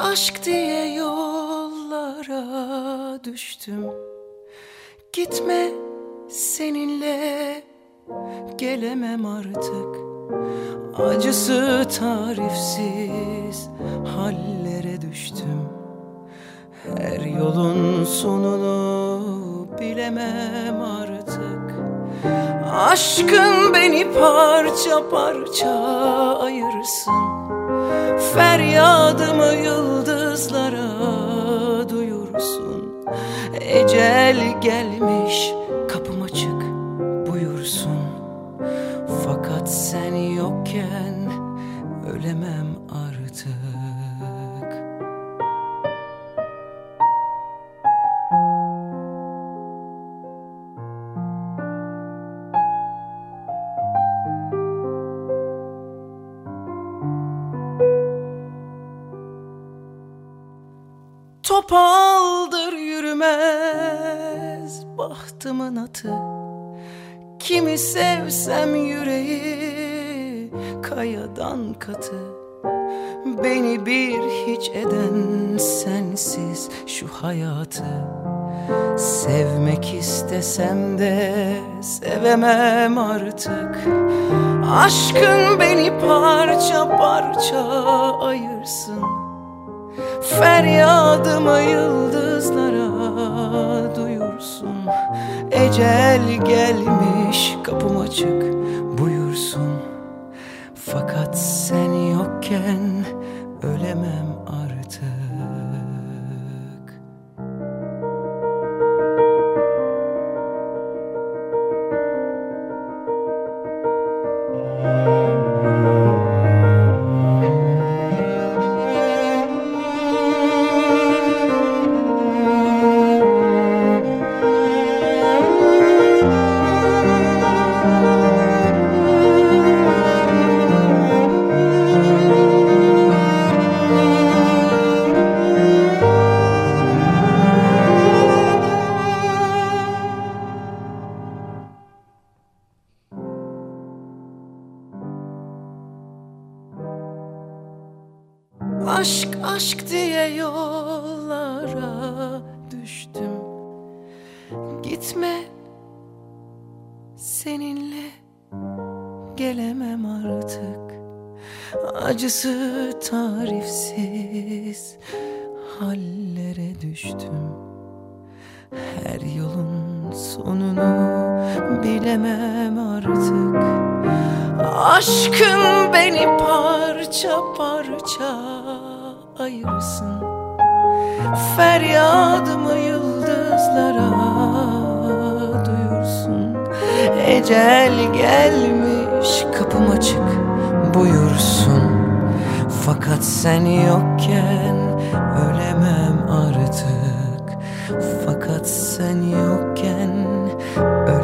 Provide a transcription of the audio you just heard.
Aşk diye yollara düştüm. Gitme, seninle gelemem artık. Acısı tarifsiz hallere düştüm. Her yolun sonunu bilemem artık. Aşkın beni parça parça ayırsın. Feryadımı yıldızlara duyursun. Ecel gelmiş, kapım açık, buyursun. Fakat sen yokken ölemem artık. Topaldır yürümez bahtımın atı. Kimi sevsem yüreği kayadan katı. Beni bir hiç eden sensiz şu hayatı. Sevmek istesem de sevemem artık. Aşkın beni parça parça ayırsın. Feryadımı yıldızlara duyursun. Ecel gelmiş, kapım açık, buyursun. Fakat sen yokken ölemem artık. Aşk aşk diye yollara düştüm. Gitme, seninle gelemem artık. Acısı tarifsiz hallere düştüm. Her yolun sonunu bilemem artık. Aşkın beni parça parça ayırsın. Feryadımı yıldızlara duyursun. Ecel gelmiş, kapım açık, buyursun. Fakat sen yokken ölemem artık. Fakat sen yokken